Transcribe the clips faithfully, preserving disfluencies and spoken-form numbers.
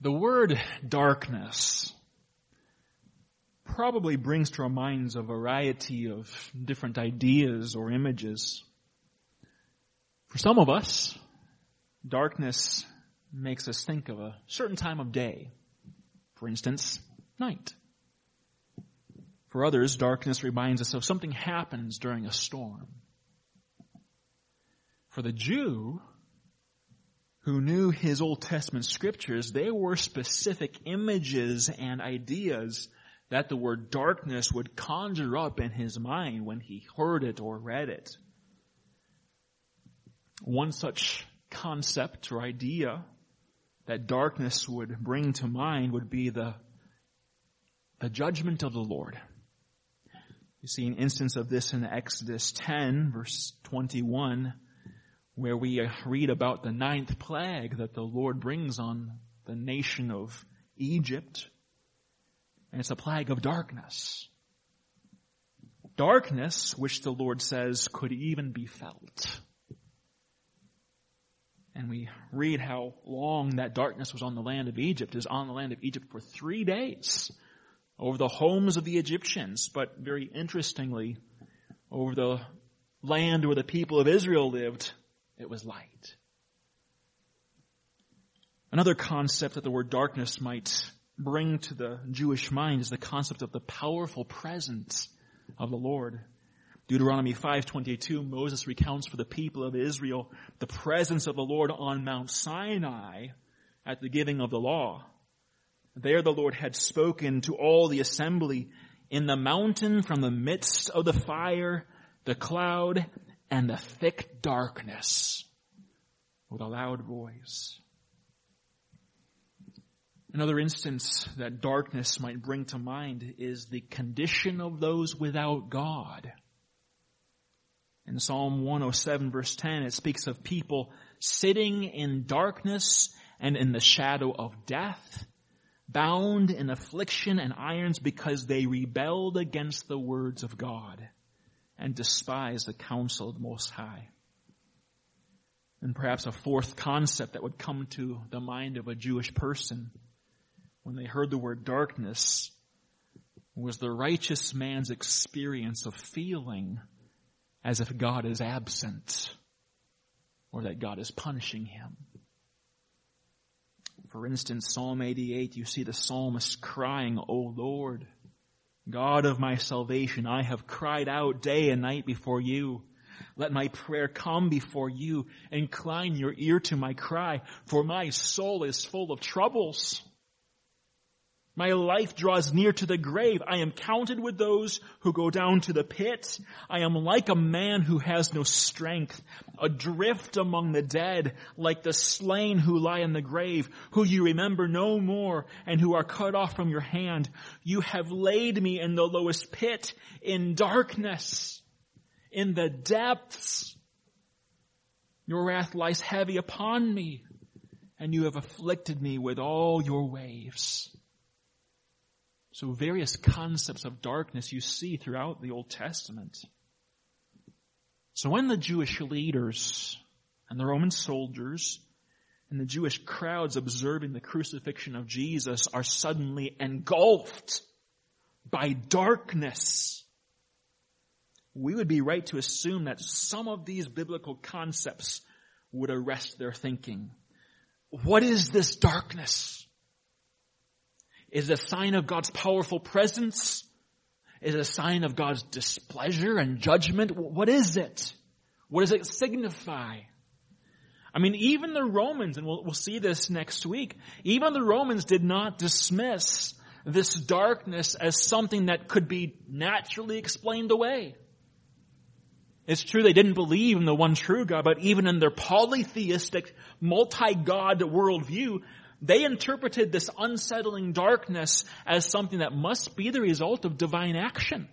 The word darkness probably brings to our minds a variety of different ideas or images. For some of us, darkness makes us think of a certain time of day. For instance, night. For others, darkness reminds us of something happens during a storm. For the Jew who knew his Old Testament scriptures, there were specific images and ideas that the word darkness would conjure up in his mind when he heard it or read it. One such concept or idea that darkness would bring to mind would be the, the judgment of the Lord. You see an instance of this in Exodus ten, verse twenty-one, where we read about the ninth plague that the Lord brings on the nation of Egypt. And it's a plague of darkness. Darkness, which the Lord says could even be felt. And we read how long that darkness was on the land of Egypt. It was on the land of Egypt for three days over the homes of the Egyptians. But very interestingly, over the land where the people of Israel lived, it was light. Another concept that the word darkness might bring to the Jewish mind is the concept of the powerful presence of the Lord. Deuteronomy five twenty-two, Moses recounts for the people of Israel the presence of the Lord on Mount Sinai at the giving of the law. There the Lord had spoken to all the assembly in the mountain from the midst of the fire, the cloud, and the thick darkness with a loud voice. Another instance that darkness might bring to mind is the condition of those without God. In Psalm one oh seven verse ten, it speaks of people sitting in darkness and in the shadow of death, bound in affliction and irons because they rebelled against the words of God and despised the counsel of the Most High. And perhaps a fourth concept that would come to the mind of a Jewish person when they heard the word darkness was the righteous man's experience of feeling as if God is absent or that God is punishing him. For instance, Psalm eighty-eight, you see the psalmist crying, "O Lord, God of my salvation, I have cried out day and night before you. Let my prayer come before you. Incline your ear to my cry, for my soul is full of troubles. My life draws near to the grave. I am counted with those who go down to the pit. I am like a man who has no strength, adrift among the dead, like the slain who lie in the grave, who you remember no more and who are cut off from your hand. You have laid me in the lowest pit, in darkness, in the depths. Your wrath lies heavy upon me, and you have afflicted me with all your waves." So various concepts of darkness you see throughout the Old Testament. So when the Jewish leaders and the Roman soldiers and the Jewish crowds observing the crucifixion of Jesus are suddenly engulfed by darkness, we would be right to assume that some of these biblical concepts would arrest their thinking. What is this darkness? Is it a sign of God's powerful presence? Is it a sign of God's displeasure and judgment? What is it? What does it signify? I mean, even the Romans, and we'll, we'll see this next week, even the Romans did not dismiss this darkness as something that could be naturally explained away. It's true they didn't believe in the one true God, but even in their polytheistic, multi-God worldview, they interpreted this unsettling darkness as something that must be the result of divine action.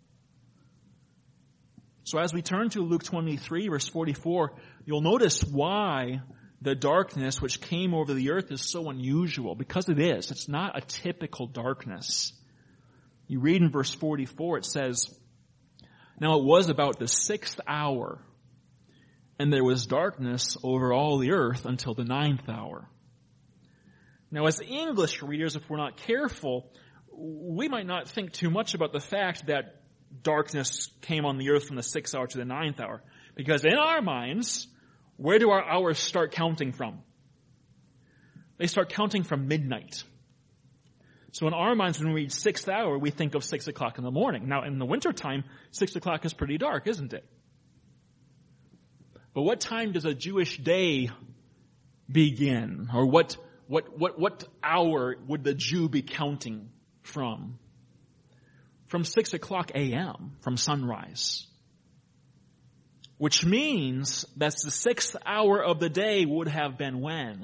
So as we turn to Luke twenty-three, verse forty-four, you'll notice why the darkness which came over the earth is so unusual. Because it is. It's not a typical darkness. You read in verse forty-four, it says, "Now it was about the sixth hour, and there was darkness over all the earth until the ninth hour. Now, as English readers, if we're not careful, we might not think too much about the fact that darkness came on the earth from the sixth hour to the ninth hour. Because in our minds, where do our hours start counting from? They start counting from midnight. So in our minds, when we read sixth hour, we think of six o'clock in the morning. Now, in the wintertime, six o'clock is pretty dark, isn't it? But what time does a Jewish day begin? Or what, what, what, what hour would the Jew be counting from? From six o'clock a.m., from sunrise. Which means that the sixth hour of the day would have been when?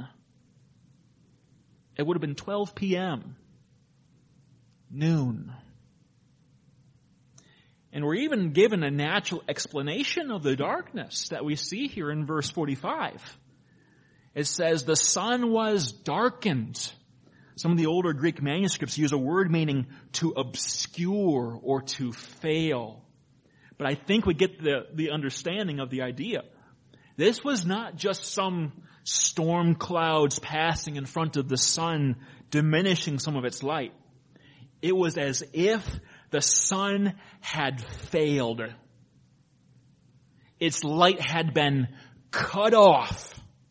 It would have been twelve p.m. Noon. And we're even given a natural explanation of the darkness that we see here in verse forty-five. It says, the sun was darkened. Some of the older Greek manuscripts use a word meaning to obscure or to fail. But I think we get the, the understanding of the idea. This was not just some storm clouds passing in front of the sun, diminishing some of its light. It was as if the sun had failed. Its light had been cut off.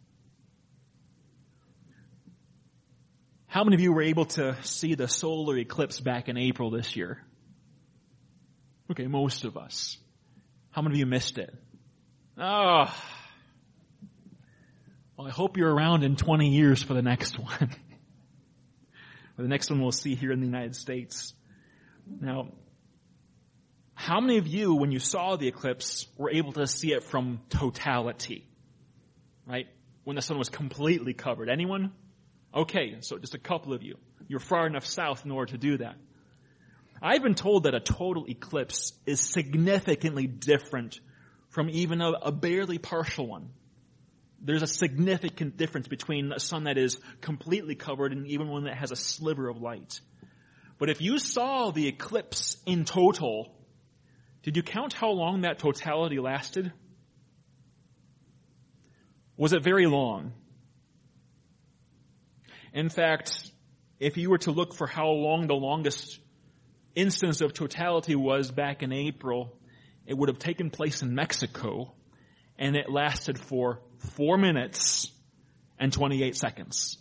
How many of you were able to see the solar eclipse back in April this year? Okay, most of us. How many of you missed it? Oh. Well, I hope you're around in twenty years for the next one. Or the next one we'll see here in the United States. Now, how many of you, when you saw the eclipse, were able to see it from totality? Right? When the sun was completely covered. Anyone? Okay, so just a couple of you. You're far enough south in order to do that. I've been told that a total eclipse is significantly different from even a, a barely partial one. There's a significant difference between a sun that is completely covered and even one that has a sliver of light. But if you saw the eclipse in total, did you count how long that totality lasted? Was it very long? In fact, if you were to look for how long the longest instance of totality was back in April, it would have taken place in Mexico, and it lasted for four minutes and twenty-eight seconds.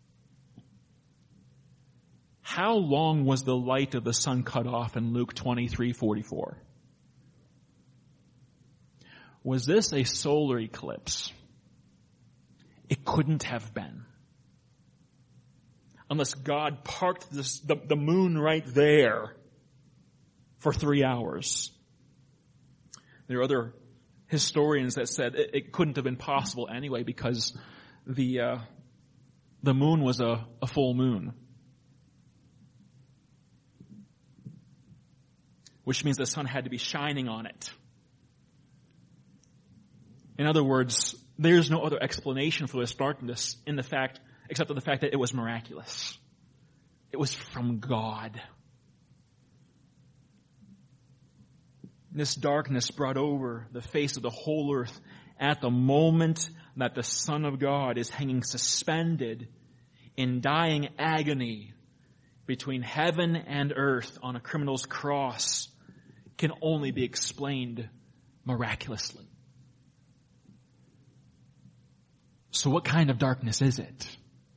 How long was the light of the sun cut off in Luke twenty-three forty-four? Was this a solar eclipse? It couldn't have been. Unless God parked this, the, the moon right there for three hours. There are other historians that said it, it couldn't have been possible anyway because the uh, the moon was a, a full moon. Which means the sun had to be shining on it. In other words, there's no other explanation for this darkness in the fact except for the fact that it was miraculous. It was from God. This darkness brought over the face of the whole earth at the moment that the Son of God is hanging suspended in dying agony between heaven and earth on a criminal's cross can only be explained miraculously. So what kind of darkness is it?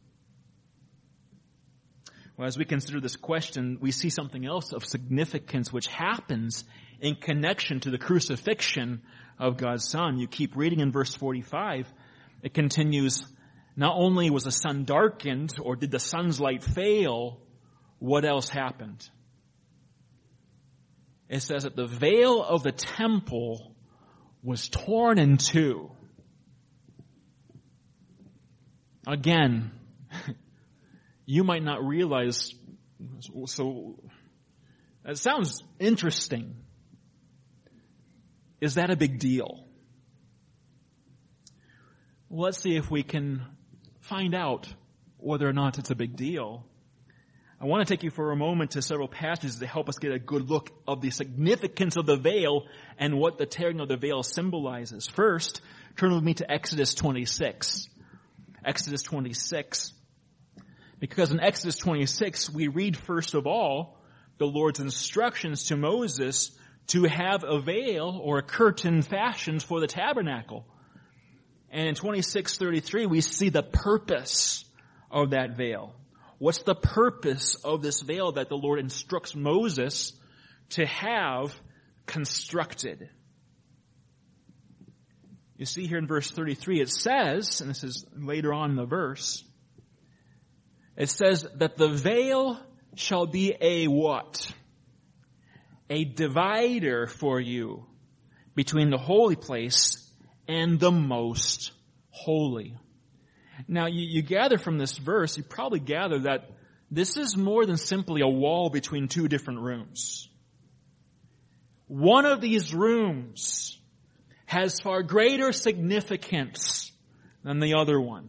Well, as we consider this question, we see something else of significance which happens in connection to the crucifixion of God's Son. You keep reading in verse forty-five. It continues, not only was the sun darkened, or did the sun's light fail, what else happened? It says that the veil of the temple was torn in two. Again, you might not realize, so that sounds interesting. Is that a big deal? Well, let's see if we can find out whether or not it's a big deal. I want to take you for a moment to several passages to help us get a good look of the significance of the veil and what the tearing of the veil symbolizes. First, turn with me to Exodus twenty-six. Exodus twenty-six. Because in Exodus twenty-six, we read first of all the Lord's instructions to Moses to have a veil or a curtain fashioned for the tabernacle. And in twenty-six thirty-three, we see the purpose of that veil. What's the purpose of this veil that the Lord instructs Moses to have constructed? You see here in verse thirty-three, it says, and this is later on in the verse, it says that the veil shall be a what? A divider for you between the holy place and the most holy. Now, you, you gather from this verse, you probably gather that this is more than simply a wall between two different rooms. One of these rooms has far greater significance than the other one.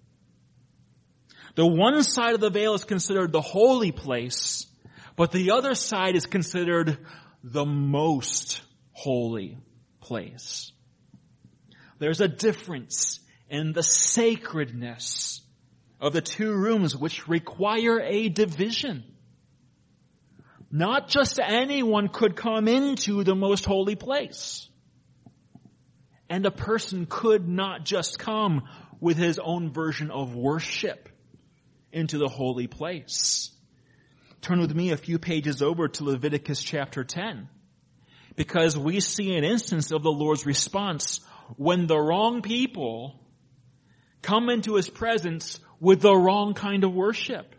The one side of the veil is considered the holy place, but the other side is considered the most holy place. There's a difference in the sacredness of the two rooms which require a division. Not just anyone could come into the most holy place. And a person could not just come with his own version of worship into the holy place. Turn with me a few pages over to Leviticus chapter ten, because we see an instance of the Lord's response when the wrong people come into His presence with the wrong kind of worship.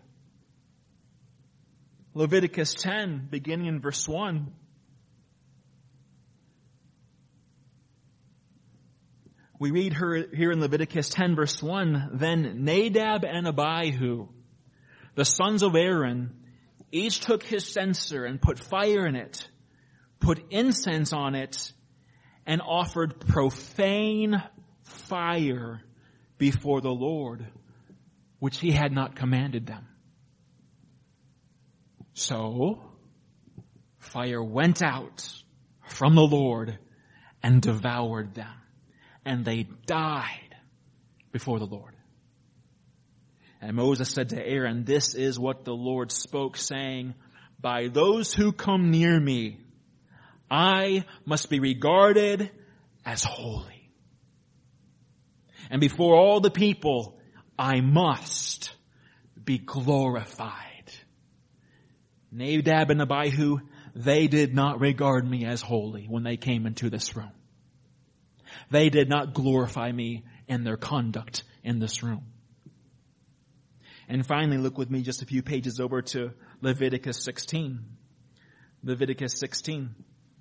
Leviticus ten, beginning in verse one. We read here in Leviticus ten verse one, then Nadab and Abihu, the sons of Aaron, each took his censer and put fire in it, put incense on it, and offered profane fire before the Lord, which He had not commanded them. So, fire went out from the Lord and devoured them. And they died before the Lord. And Moses said to Aaron, this is what the Lord spoke, saying, by those who come near me, I must be regarded as holy. And before all the people, I must be glorified. Nadab and Abihu, they did not regard me as holy when they came into this room. They did not glorify me in their conduct in this room. And finally, look with me just a few pages over to Leviticus sixteen. Leviticus sixteen.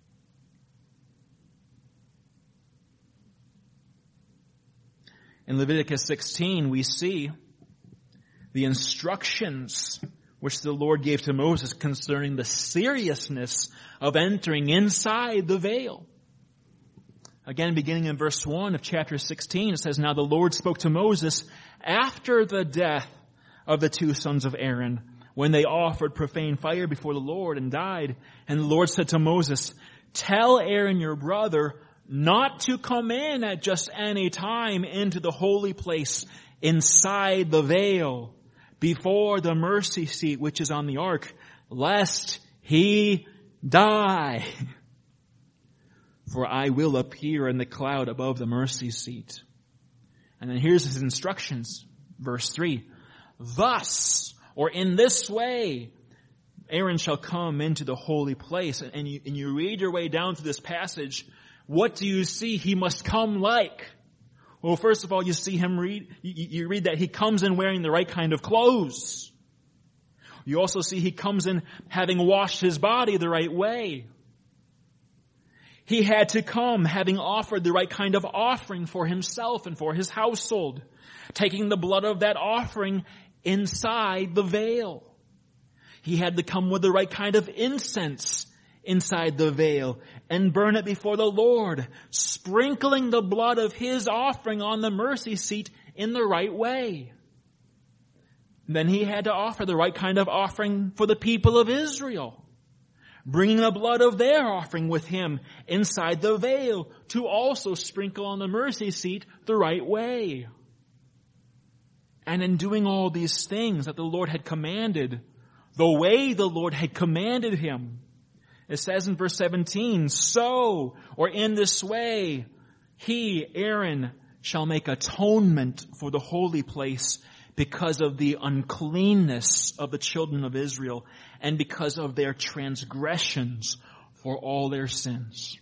In Leviticus sixteen, we see the instructions which the Lord gave to Moses concerning the seriousness of entering inside the veil. Again, beginning in verse one of chapter sixteen, it says, now the Lord spoke to Moses after the death of the two sons of Aaron, when they offered profane fire before the Lord and died. And the Lord said to Moses, tell Aaron your brother not to come in at just any time into the holy place inside the veil before the mercy seat which is on the ark, lest he die. For I will appear in the cloud above the mercy seat. And then here's his instructions. Verse three. Thus, or in this way, Aaron shall come into the holy place. And you, and you read your way down through this passage. What do you see he must come like? Well, first of all, you see him read, you, you read that he comes in wearing the right kind of clothes. You also see he comes in having washed his body the right way. He had to come having offered the right kind of offering for himself and for his household, taking the blood of that offering inside the veil. He had to come with the right kind of incense inside the veil and burn it before the Lord, sprinkling the blood of his offering on the mercy seat in the right way. Then he had to offer the right kind of offering for the people of Israel, bringing the blood of their offering with him inside the veil to also sprinkle on the mercy seat the right way. And in doing all these things that the Lord had commanded, the way the Lord had commanded him, it says in verse seventeen, so, or in this way, he, Aaron, shall make atonement for the holy place because of the uncleanness of the children of Israel and because of their transgressions for all their sins.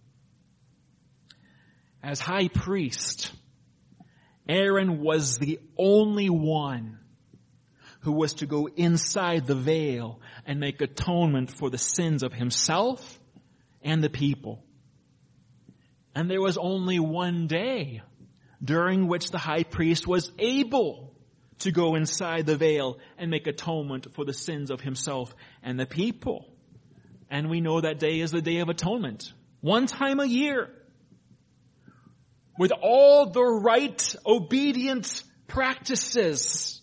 As high priest, Aaron was the only one who was to go inside the veil and make atonement for the sins of himself and the people. And there was only one day during which the high priest was able to go inside the veil and make atonement for the sins of himself and the people. And we know that day is the Day of Atonement. One time a year. With all the right, obedient practices.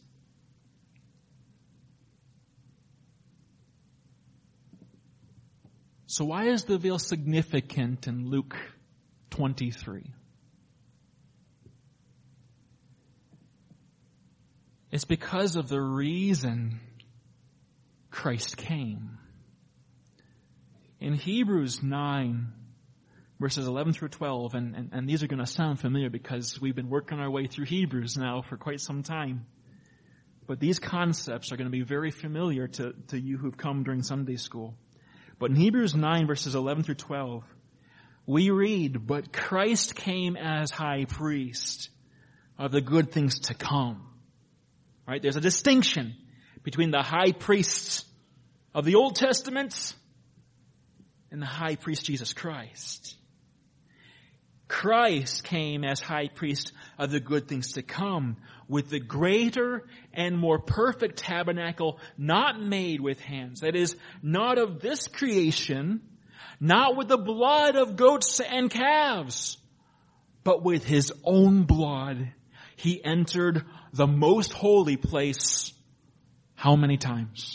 So why is the veil significant in Luke twenty-three? It's because of the reason Christ came. In Hebrews nine, verses eleven through twelve, and, and, and these are going to sound familiar because we've been working our way through Hebrews now for quite some time. But these concepts are going to be very familiar to, to you who've come during Sunday school. But in Hebrews nine, verses eleven through twelve, we read, but Christ came as high priest of the good things to come. Right? There's a distinction between the high priests of the Old Testament and the high priest Jesus Christ. Christ came as high priest of the good things to come with the greater and more perfect tabernacle not made with hands. That is, not of this creation, not with the blood of goats and calves, but with his own blood. He entered the most holy place how many times?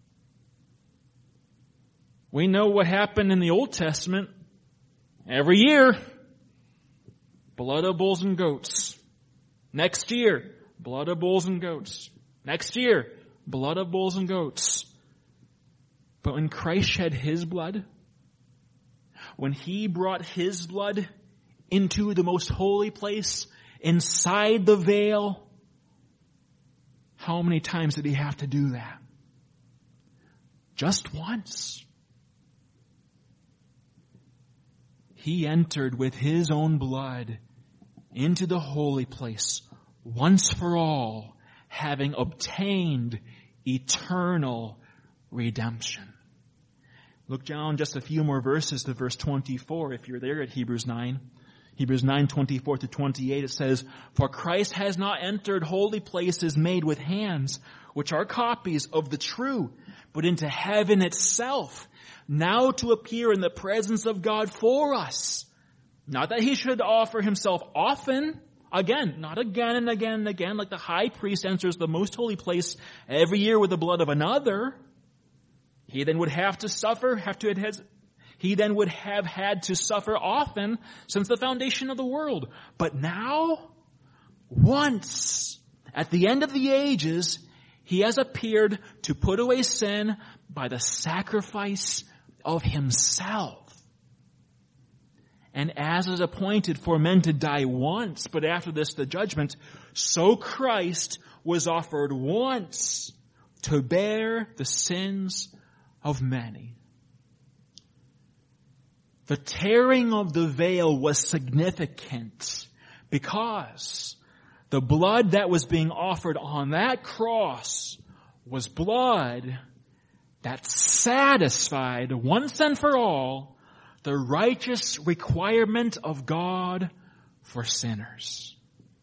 We know what happened in the Old Testament every year. Blood of bulls and goats. Next year, blood of bulls and goats. Next year, blood of bulls and goats. But when Christ shed his blood, when he brought his blood into the most holy place, inside the veil, how many times did he have to do that? Just once. He entered with his own blood into the holy place once for all, having obtained eternal redemption. Look down just a few more verses to verse twenty-four if you're there at Hebrews nine. Hebrews nine, twenty-four to twenty-eight, it says, for Christ has not entered holy places made with hands, which are copies of the true, but into heaven itself, now to appear in the presence of God for us. Not that he should offer himself often, again, not again and again and again, like the high priest enters the most holy place every year with the blood of another. He then would have to suffer, have to adhere, he then would have had to suffer often since the foundation of the world. But now, once, at the end of the ages, he has appeared to put away sin by the sacrifice of himself. And as is appointed for men to die once, but after this the judgment, so Christ was offered once to bear the sins of many. The tearing of the veil was significant because the blood that was being offered on that cross was blood that satisfied once and for all the righteous requirement of God for sinners.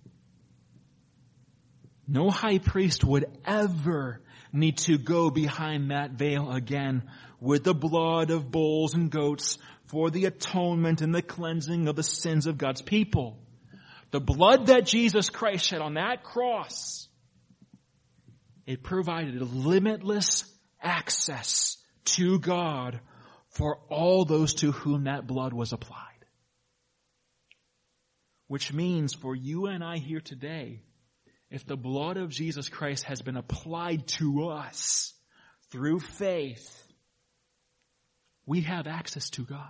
No high priest would ever need to go behind that veil again with the blood of bulls and goats for the atonement and the cleansing of the sins of God's people. The blood that Jesus Christ shed on that cross, it provided limitless access to God for all those to whom that blood was applied. Which means for you and I here today, if the blood of Jesus Christ has been applied to us through faith, we have access to God.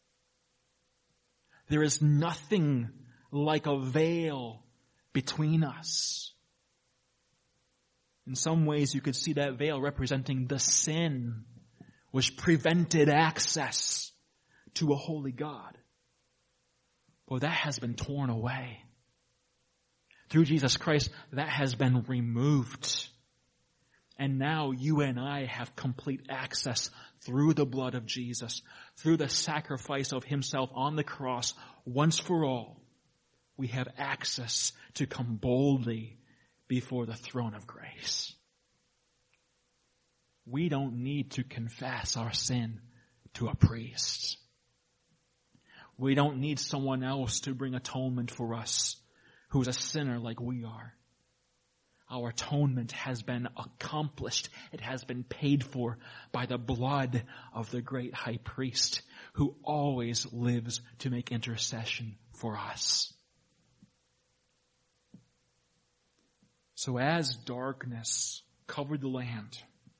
There is nothing like a veil between us. In some ways, you could see that veil representing the sin which prevented access to a holy God. Well, that has been torn away. Through Jesus Christ, that has been removed. And now you and I have complete access through the blood of Jesus, through the sacrifice of himself on the cross once for all. We have access to come boldly before the throne of grace. We don't need to confess our sin to a priest. We don't need someone else to bring atonement for us who's a sinner like we are. Our atonement has been accomplished. It has been paid for by the blood of the great high priest who always lives to make intercession for us. So as darkness covered the land,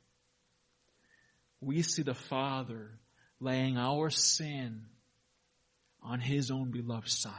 we see the Father laying our sin on his own beloved Son.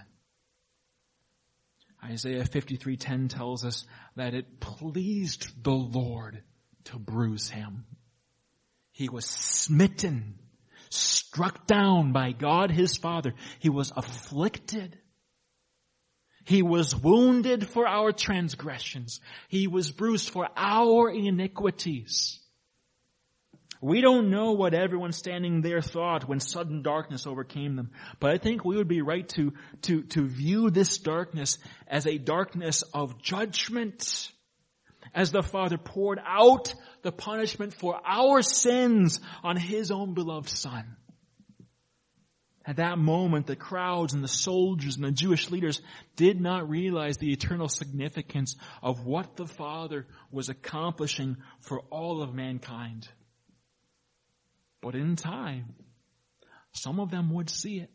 Isaiah fifty-three ten tells us that it pleased the Lord to bruise him. He was smitten, struck down by God his Father. He was afflicted. He was wounded for our transgressions. He was bruised for our iniquities. We don't know what everyone standing there thought when sudden darkness overcame them. But I think we would be right to, to, to view this darkness as a darkness of judgment. As the Father poured out the punishment for our sins on his own beloved Son. At that moment, the crowds and the soldiers and the Jewish leaders did not realize the eternal significance of what the Father was accomplishing for all of mankind. But in time, some of them would see it.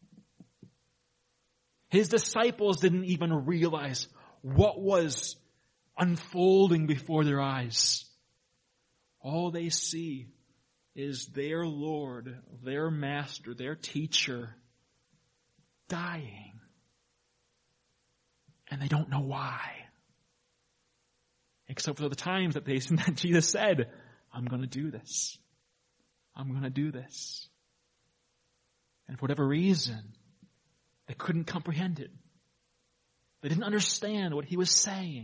His disciples didn't even realize what was unfolding before their eyes. All they see is their Lord, their Master, their Teacher dying. And they don't know why. Except for the times that they that Jesus said, I'm going to do this. I'm going to do this. And for whatever reason, they couldn't comprehend it. They didn't understand what he was saying.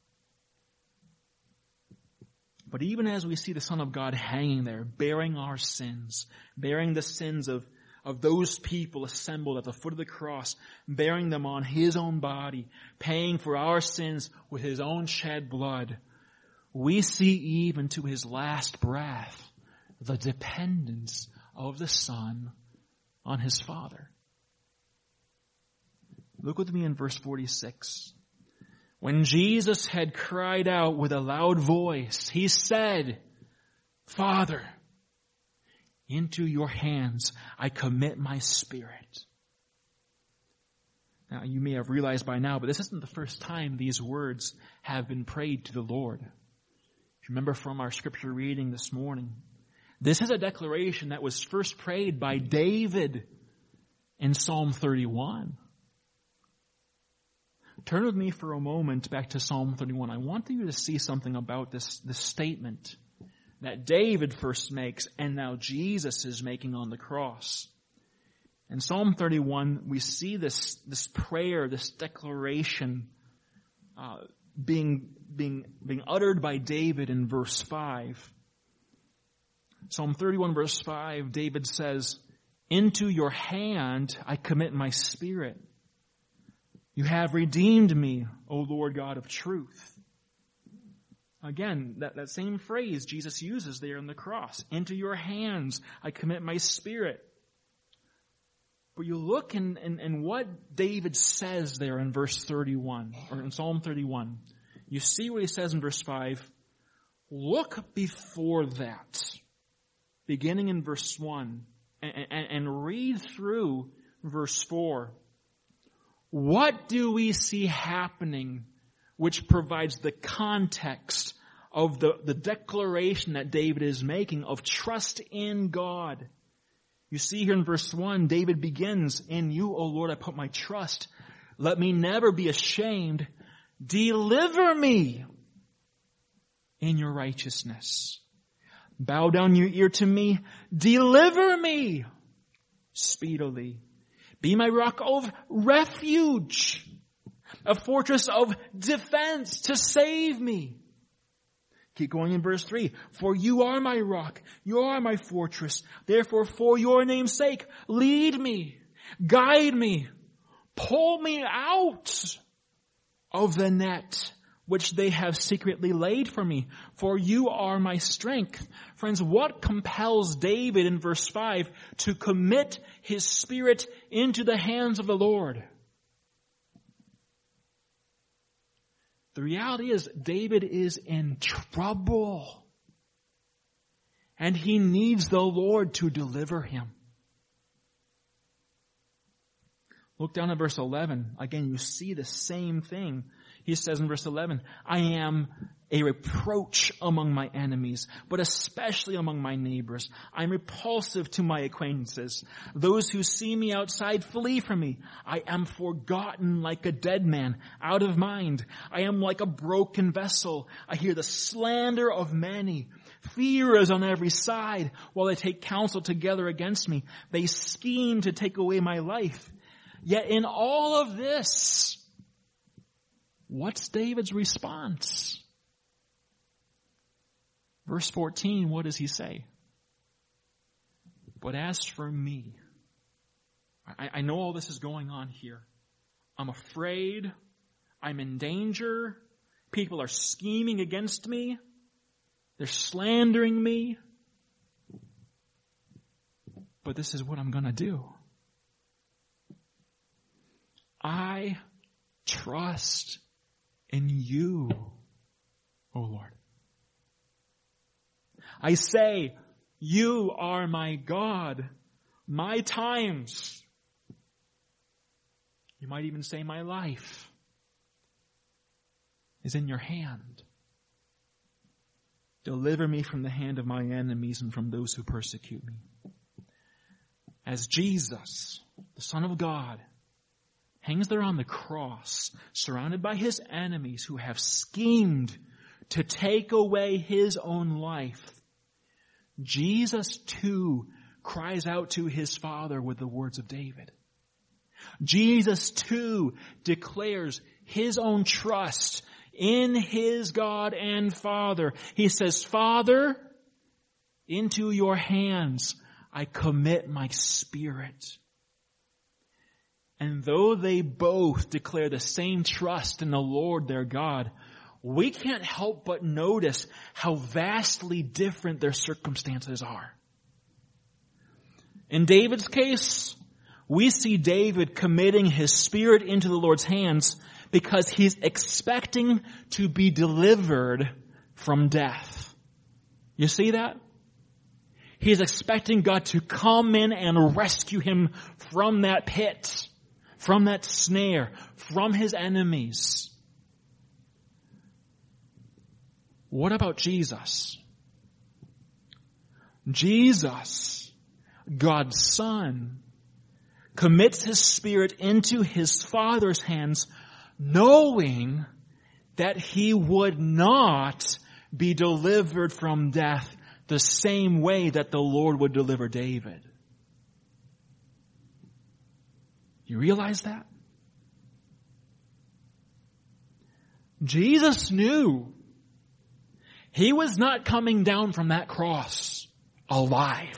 But even as we see the Son of God hanging there, bearing our sins, bearing the sins of, of those people assembled at the foot of the cross, bearing them on his own body, paying for our sins with his own shed blood, we see even to his last breath the dependence of the Son on his Father. Look with me in verse forty-six. When Jesus had cried out with a loud voice, he said, Father, into your hands I commit my spirit. Now, you may have realized by now, but this isn't the first time these words have been prayed to the Lord. If you remember from our scripture reading this morning, this is a declaration that was first prayed by David in Psalm thirty-one. Turn with me for a moment back to Psalm thirty-one. I want you to see something about this, this statement that David first makes and now Jesus is making on the cross. In Psalm thirty-one, we see this, this prayer, this declaration uh, being, being, being uttered by David in verse five. Psalm thirty-one verse five, David says, into your hand I commit my spirit. You have redeemed me, O Lord God of truth. Again, that, that same phrase Jesus uses there on the cross. Into your hands I commit my spirit. But you look in, in, in what David says there in verse thirty-one, or in Psalm thirty-one. You see what he says in verse five. Look before that, beginning in verse one, and, and, and read through verse four. What do we see happening which provides the context of the, the declaration that David is making of trust in God. You see here in verse one, David begins, "In you, O Lord, I put my trust. Let me never be ashamed. Deliver me in your righteousness. Bow down your ear to me. Deliver me speedily. Be my rock of refuge, a fortress of defense to save me." Keep going in verse three. "For you are my rock, you are my fortress. Therefore, for your name's sake, lead me, guide me, pull me out of the net which they have secretly laid for me. For you are my strength." Friends, what compels David in verse five to commit his spirit into the hands of the Lord? The reality is David is in trouble. And he needs the Lord to deliver him. Look down at verse eleven. Again, you see the same thing. He says in verse eleven, "I am a reproach among my enemies, but especially among my neighbors. I'm repulsive to my acquaintances. Those who see me outside flee from me. I am forgotten like a dead man, out of mind. I am like a broken vessel. I hear the slander of many. Fear is on every side while they take counsel together against me. They scheme to take away my life. Yet in all of this," what's David's response? Verse fourteen, what does he say? "But as for me," I, I know all this is going on here. I'm afraid. I'm in danger. People are scheming against me. They're slandering me. But this is what I'm going to do. I trust in you, O Lord. I say, you are my God. My times, you might even say my life, is in your hand. Deliver me from the hand of my enemies and from those who persecute me. As Jesus, the Son of God, hangs there on the cross, surrounded by his enemies who have schemed to take away his own life, Jesus too cries out to his Father with the words of David. Jesus too declares his own trust in his God and Father. He says, "Father, into your hands I commit my spirit." And though they both declare the same trust in the Lord their God, we can't help but notice how vastly different their circumstances are. In David's case, we see David committing his spirit into the Lord's hands because he's expecting to be delivered from death. You see that? He's expecting God to come in and rescue him from that pit, from that snare, from his enemies. What about Jesus? Jesus, God's Son, commits his spirit into his Father's hands, knowing that he would not be delivered from death the same way that the Lord would deliver David. You realize that? Jesus knew he was not coming down from that cross alive.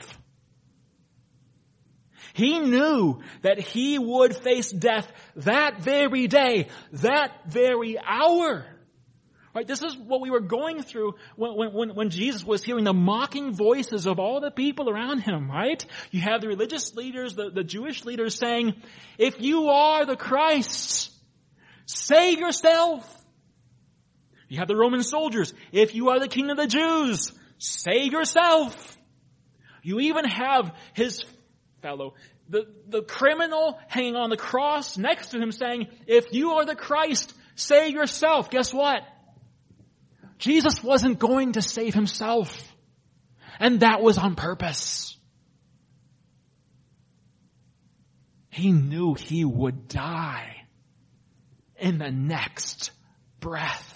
He knew that he would face death that very day, that very hour. Right? This is what we were going through when, when, when Jesus was hearing the mocking voices of all the people around him, right? You have the religious leaders, the, the Jewish leaders saying, "If you are the Christ, save yourself." You have the Roman soldiers, "If you are the King of the Jews, save yourself." You even have his fellow, the, the criminal hanging on the cross next to him saying, "If you are the Christ, Save yourself. Guess what? Jesus wasn't going to save himself. And that was on purpose. He knew he would die in the next breath.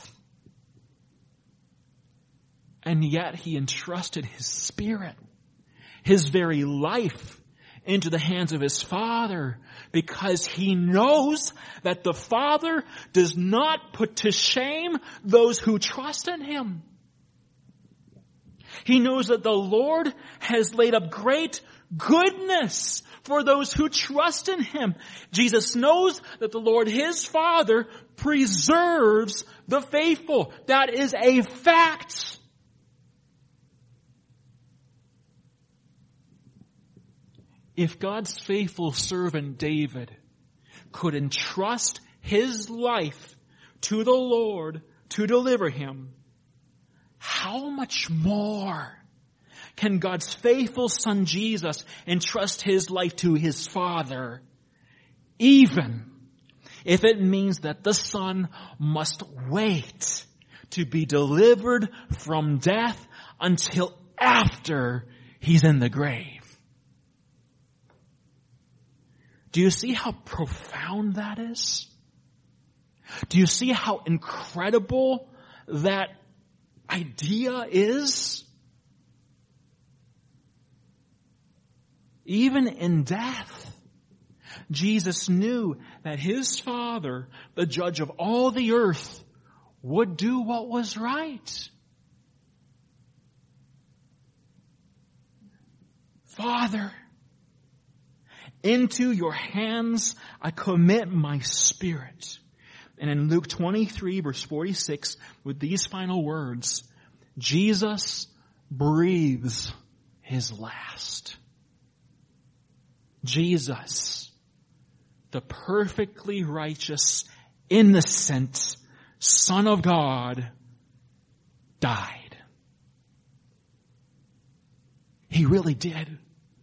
And yet he entrusted his spirit, his very life, into the hands of his Father, because he knows that the Father does not put to shame those who trust in him. He knows that the Lord has laid up great goodness for those who trust in him. Jesus knows that the Lord, his Father, preserves the faithful. That is a fact. If God's faithful servant David could entrust his life to the Lord to deliver him, how much more can God's faithful Son Jesus entrust his life to his Father, even if it means that the Son must wait to be delivered from death until after he's in the grave? Do you see how profound that is? Do you see how incredible that idea is? Even in death, Jesus knew that his Father, the judge of all the earth, would do what was right. Father, into your hands I commit my spirit. And in Luke twenty-three, verse forty-six, with these final words, Jesus breathes his last. Jesus, the perfectly righteous, innocent Son of God, died. He really did.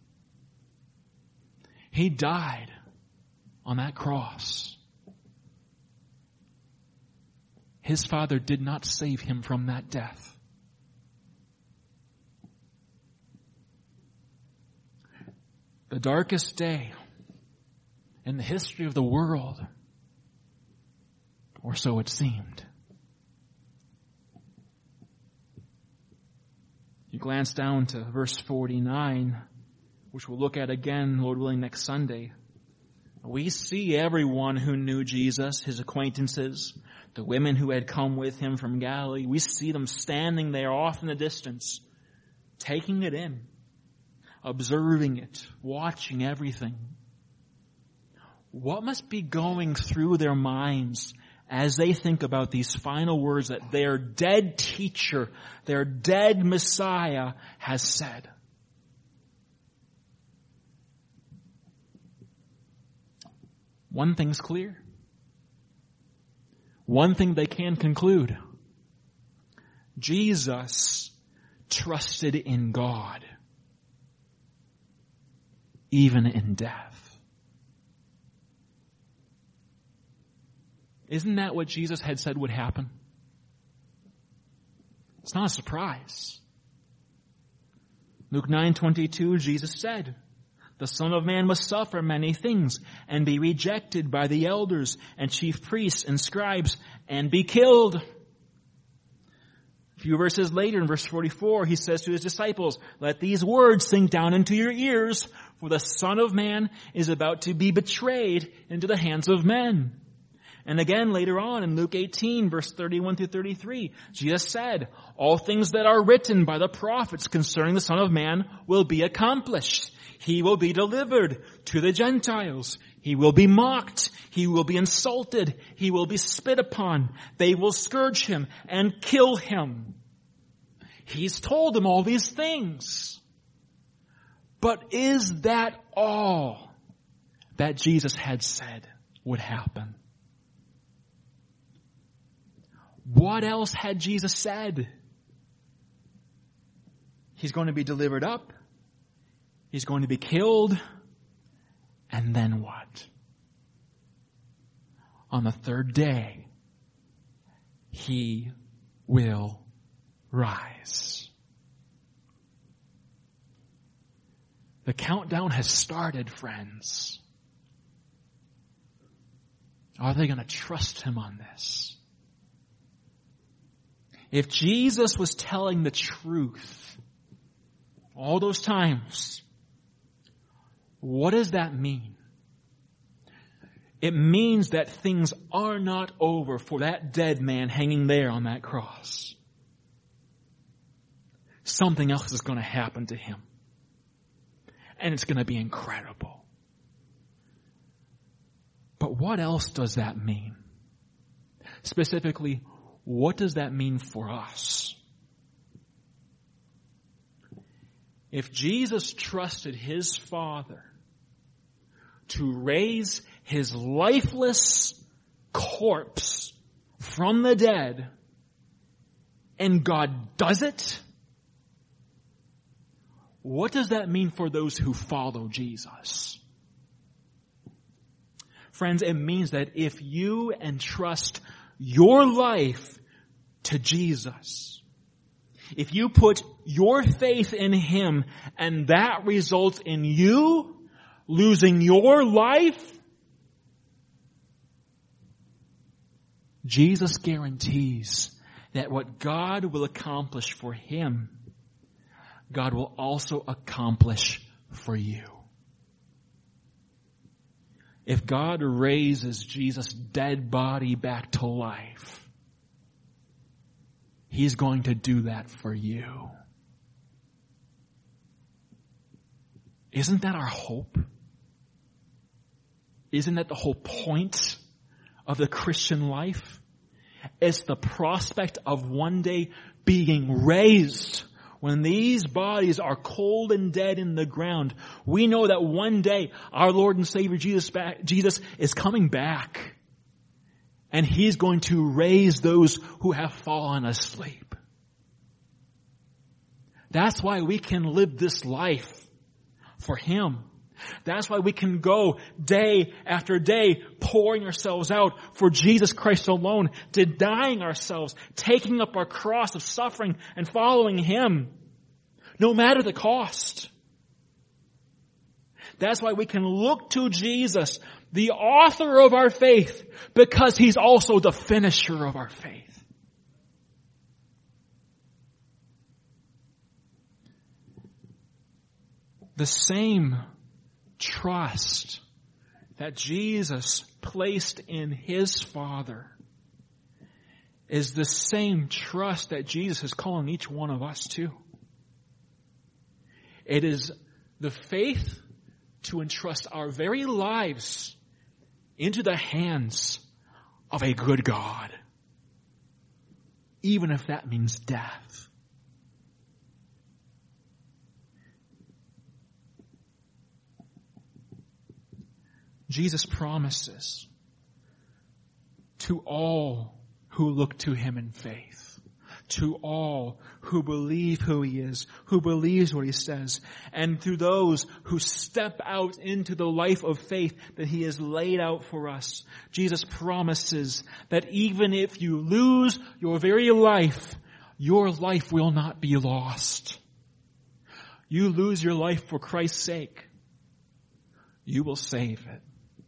He died on that cross. His Father did not save him from that death. The darkest day in the history of the world, or so it seemed. You glance down to verse forty-nine, which we'll look at again, Lord willing, next Sunday. We see everyone who knew Jesus, his acquaintances, the women who had come with him from Galilee. We see them standing there off in the distance, taking it in, observing it, watching everything. What must be going through their minds as they think about these final words that their dead teacher, their dead Messiah has said? One thing's clear. One thing they can conclude. Jesus trusted in God, even in death. Isn't that what Jesus had said would happen? It's not a surprise. Luke nine twenty-two, Jesus said, "The Son of Man must suffer many things and be rejected by the elders and chief priests and scribes and be killed." A few verses later in verse forty-four, he says to his disciples, "Let these words sink down into your ears, for the Son of Man is about to be betrayed into the hands of men." And again later on in Luke eighteen, verse thirty-one through thirty-three, Jesus said, "All things that are written by the prophets concerning the Son of Man will be accomplished. He will be delivered to the Gentiles. He will be mocked. He will be insulted. He will be spit upon. They will scourge him and kill him." He's told them all these things. But is that all that Jesus had said would happen? What else had Jesus said? He's going to be delivered up. He's going to be killed. And then what? On the third day, he will rise. The countdown has started, friends. Are they going to trust him on this? If Jesus was telling the truth all those times, what does that mean? It means that things are not over for that dead man hanging there on that cross. Something else is going to happen to him. And it's going to be incredible. But what else does that mean? Specifically, what does that mean for us? If Jesus trusted his Father to raise his lifeless corpse from the dead, and God does it, what does that mean for those who follow Jesus? Friends, it means that if you entrust your life to Jesus, if you put your faith in him and that results in you losing your life, Jesus guarantees that what God will accomplish for him, God will also accomplish for you. If God raises Jesus' dead body back to life, he's going to do that for you. Isn't that our hope? Isn't that the whole point of the Christian life? It's the prospect of one day being raised. When these bodies are cold and dead in the ground, we know that one day our Lord and Savior Jesus, back, Jesus is coming back. And he's going to raise those who have fallen asleep. That's why we can live this life for him. That's why we can go day after day pouring ourselves out for Jesus Christ alone, denying ourselves, taking up our cross of suffering and following him, no matter the cost. That's why we can look to Jesus, the author of our faith, because he's also the finisher of our faith. The same trust that Jesus placed in his Father is the same trust that Jesus is calling each one of us to. It is the faith to entrust our very lives into the hands of a good God, even if that means death. Jesus promises to all who look to him in faith, to all who believe who he is, who believes what he says, and to those who step out into the life of faith that he has laid out for us. Jesus promises that even if you lose your very life, your life will not be lost. You lose your life for Christ's sake, you will save it.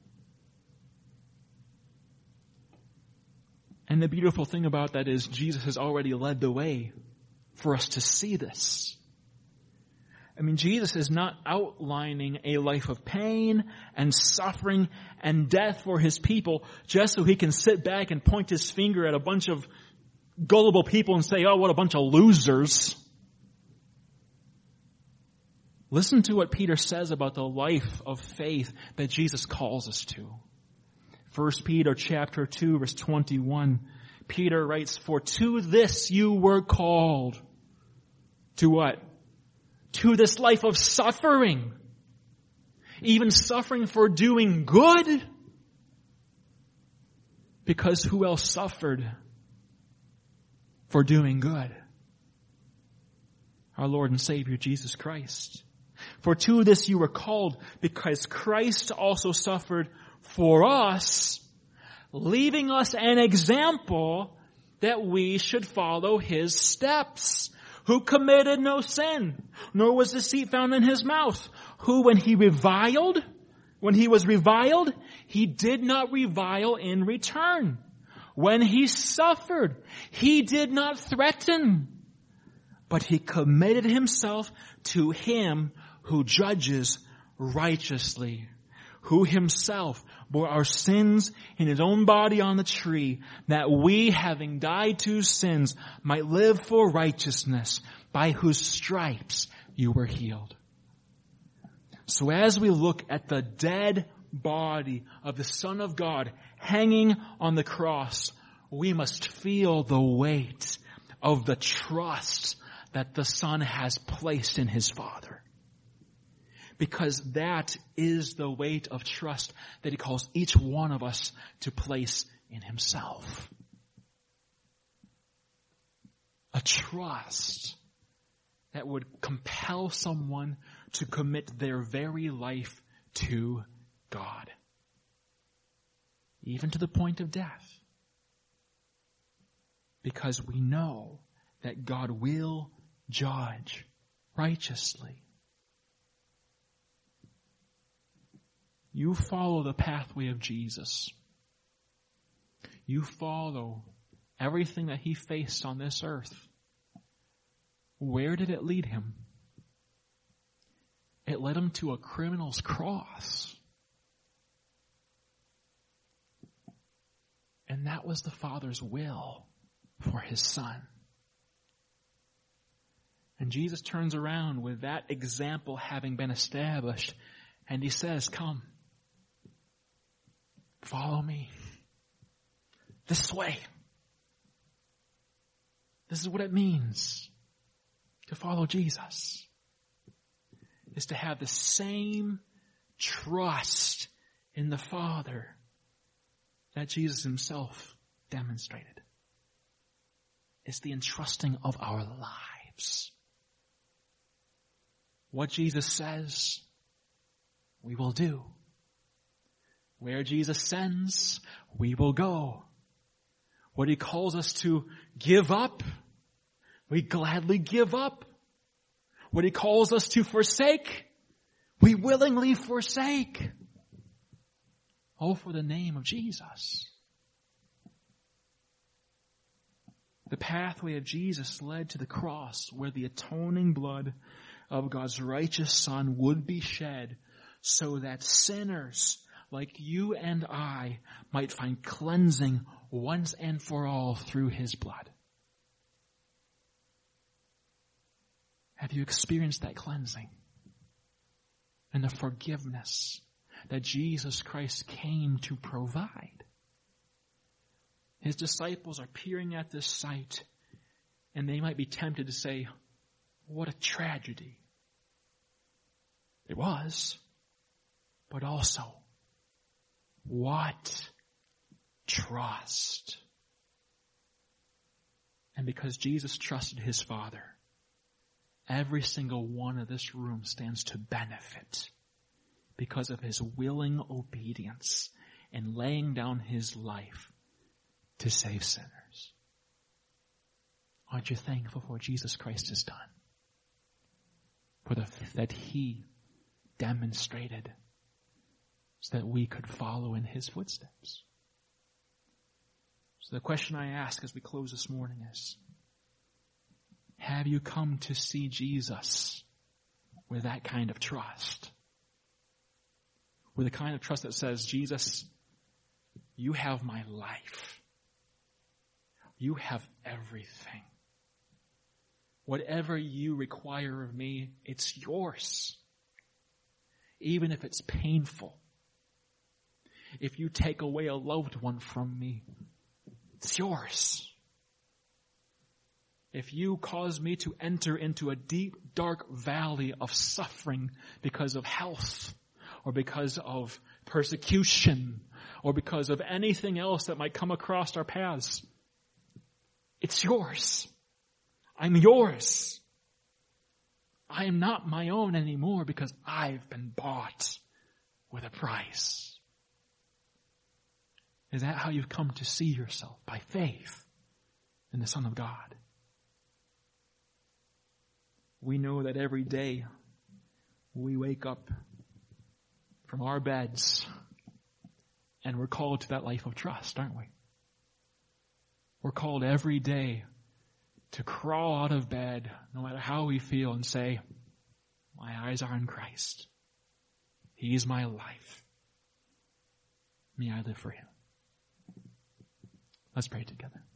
And the beautiful thing about that is Jesus has already led the way for us to see this. I mean, Jesus is not outlining a life of pain and suffering and death for his people just so he can sit back and point his finger at a bunch of gullible people and say, oh, what a bunch of losers. Listen to what Peter says about the life of faith that Jesus calls us to. First Peter chapter two, verse twenty-one, Peter writes, for to this you were called. To what? To this life of suffering. Even suffering for doing good. Because who else suffered for doing good? Our Lord and Savior Jesus Christ. For to this you were called, because Christ also suffered for us, leaving us an example that we should follow his steps, who committed no sin, nor was deceit found in his mouth, who when he reviled, when he was reviled, he did not revile in return. When he suffered, he did not threaten, but he committed himself to him who judges righteously, who himself bore our sins in his own body on the tree, that we, having died to sins, might live for righteousness, by whose stripes you were healed. So as we look at the dead body of the Son of God hanging on the cross, we must feel the weight of the trust that the Son has placed in his Father. Because that is the weight of trust that he calls each one of us to place in himself. A trust that would compel someone to commit their very life to God, even to the point of death. Because we know that God will judge righteously. You follow the pathway of Jesus. You follow everything that he faced on this earth. Where did it lead him? It led him to a criminal's cross. And that was the Father's will for his Son. And Jesus turns around with that example having been established, and he says, come, follow me. This way. This is what it means to follow Jesus. Is to have the same trust in the Father that Jesus himself demonstrated. It's the entrusting of our lives. What Jesus says, we will do. Where Jesus sends, we will go. What he calls us to give up, we gladly give up. What he calls us to forsake, we willingly forsake. All for the name of Jesus. The pathway of Jesus led to the cross, where the atoning blood of God's righteous Son would be shed, so that sinners like you and I might find cleansing once and for all through his blood. Have you experienced that cleansing and the forgiveness that Jesus Christ came to provide? His disciples are peering at this sight, and they might be tempted to say, what a tragedy. It was, but also, what trust. And because Jesus trusted his Father, every single one of this room stands to benefit because of his willing obedience and laying down his life to save sinners. Aren't you thankful for what Jesus Christ has done? For the that he demonstrated so that we could follow in his footsteps. So the question I ask as we close this morning is, have you come to see Jesus with that kind of trust? With the kind of trust that says, Jesus, you have my life. You have everything. Whatever you require of me, it's yours. Even if it's painful. If you take away a loved one from me, it's yours. If you cause me to enter into a deep, dark valley of suffering because of health, or because of persecution, or because of anything else that might come across our paths, it's yours. I'm yours. I am not my own anymore because I've been bought with a price. Is that how you've come to see yourself? By faith. in the Son of God. We know that every day we wake up from our beds and we're called to that life of trust, aren't we? We're called every day to crawl out of bed, no matter how we feel, and say, my eyes are on Christ. He is my life. May I live for him. Let's pray together.